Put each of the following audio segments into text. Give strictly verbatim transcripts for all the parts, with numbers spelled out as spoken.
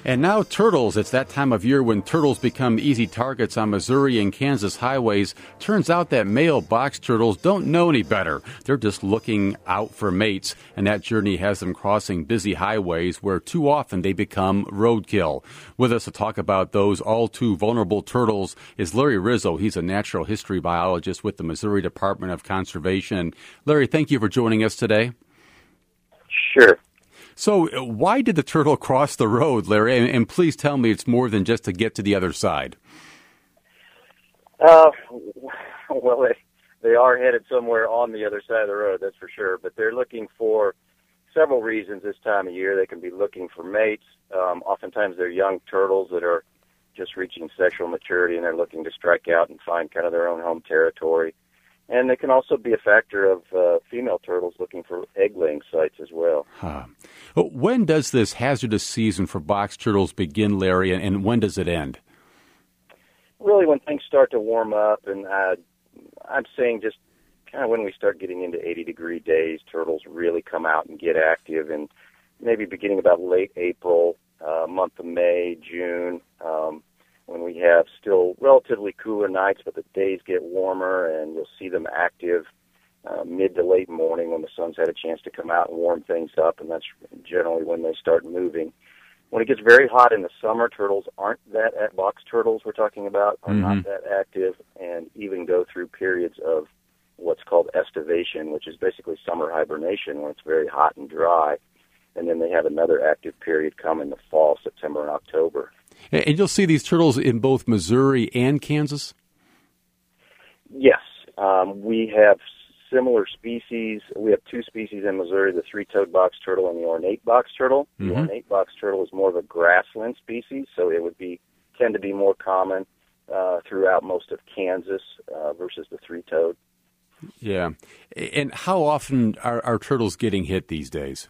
And now turtles. It's that time of year when turtles become easy targets on Missouri and Kansas highways. Turns out that male box turtles don't know any better. They're just looking out for mates, and that journey has them crossing busy highways where too often they become roadkill. With us to talk about those all too vulnerable turtles is Larry Rizzo. He's a natural history biologist with the Missouri Department of Conservation. Larry, thank you for joining us today. Sure. So why did the turtle cross the road, Larry? And, and please tell me it's more than just to get to the other side. Uh, well, they, they are headed somewhere on the other side of the road, that's for sure. But they're looking for several reasons this time of year. They can be looking for mates. Um, oftentimes they're young turtles that are just reaching sexual maturity, and they're looking to strike out and find kind of their own home territory. And they can also be a factor of uh, female turtles looking for egg-laying sites as well. Huh. When does this hazardous season for box turtles begin, Larry, and when does it end? Really, when things start to warm up, and uh, I'm saying just kind of when we start getting into eighty-degree days, turtles really come out and get active, and maybe beginning about late April, uh, month of May, June, um, when we have still relatively cooler nights, but the days get warmer, and you'll see them active uh, mid to late morning when the sun's had a chance to come out and warm things up, and that's generally when they start moving. When it gets very hot in the summer, turtles aren't that, box turtles we're talking about, are mm-hmm. not that active, and even go through periods of what's called estivation, which is basically summer hibernation when it's very hot and dry, and then they have another active period come in the fall, September and October. And you'll see these turtles in both Missouri and Kansas? Yes. Um, we have similar species. We have two species in Missouri, the three-toed box turtle and the ornate box turtle. Mm-hmm. The ornate box turtle is more of a grassland species, so it would be tend to be more common uh, throughout most of Kansas uh, versus the three-toed. Yeah. And how often are, are turtles getting hit these days?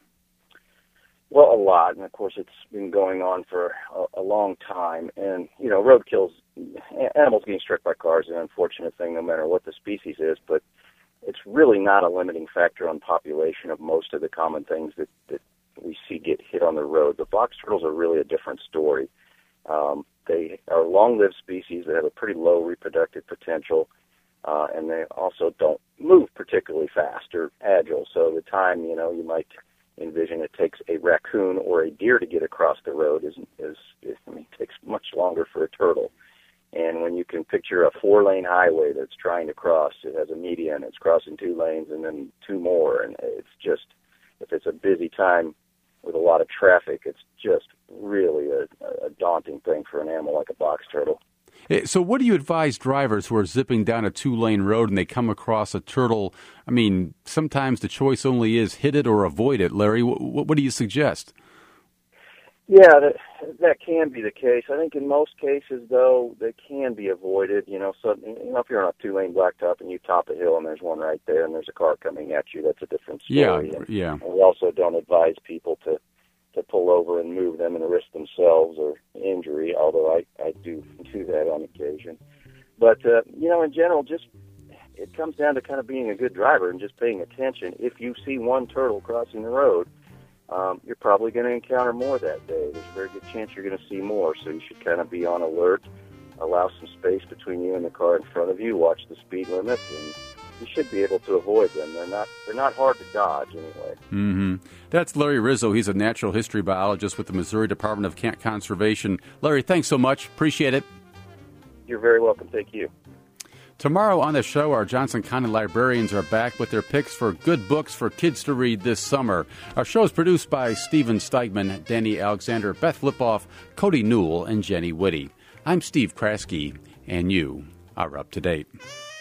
Well, a lot, and of course it's been going on for a, a long time. And, you know, roadkills, animals getting struck by cars is an unfortunate thing no matter what the species is, but it's really not a limiting factor on population of most of the common things that, that we see get hit on the road. The box turtles are really a different story. Um, they are long-lived species that have a pretty low reproductive potential, uh, and they also don't move particularly fast or agile. So the time, you know, you might envision it takes a raccoon or a deer to get across the road is, is, is I mean, it takes much longer for a turtle. And when you can picture a four-lane highway that's trying to cross, it has a median, it's crossing two lanes and then two more, and it's just, if it's a busy time with a lot of traffic, it's just really a, a daunting thing for an animal like a box turtle. So what do you advise drivers who are zipping down a two-lane road and they come across a turtle? I mean, sometimes the choice only is hit it or avoid it. Larry, what, what do you suggest? Yeah, that, that can be the case. I think in most cases, though, they can be avoided. You know, so you know, if you're on a two-lane blacktop and you top a hill and there's one right there and there's a car coming at you, that's a different story. Yeah, and, yeah. And we also don't advise people to to pull over and move them and risk themselves or injury, although I, I do do that on occasion. But, uh, you know, in general, just it comes down to kind of being a good driver and just paying attention. If you see one turtle crossing the road, um, you're probably going to encounter more that day. There's a very good chance you're going to see more, so you should kind of be on alert, allow some space between you and the car in front of you, watch the speed limit, and you should be able to avoid them. They're not they're not hard to dodge anyway. Mm-hmm. That's Larry Rizzo. He's a natural history biologist with the Missouri Department of Conservation. Larry, thanks so much. Appreciate it. You're very welcome. Thank you. Tomorrow on the show, our Johnson County librarians are back with their picks for good books for kids to read this summer. Our show is produced by Stephen Steigman, Danny Alexander, Beth Lipoff, Cody Newell, and Jenny Whitty. I'm Steve Kraske, and you are up to date.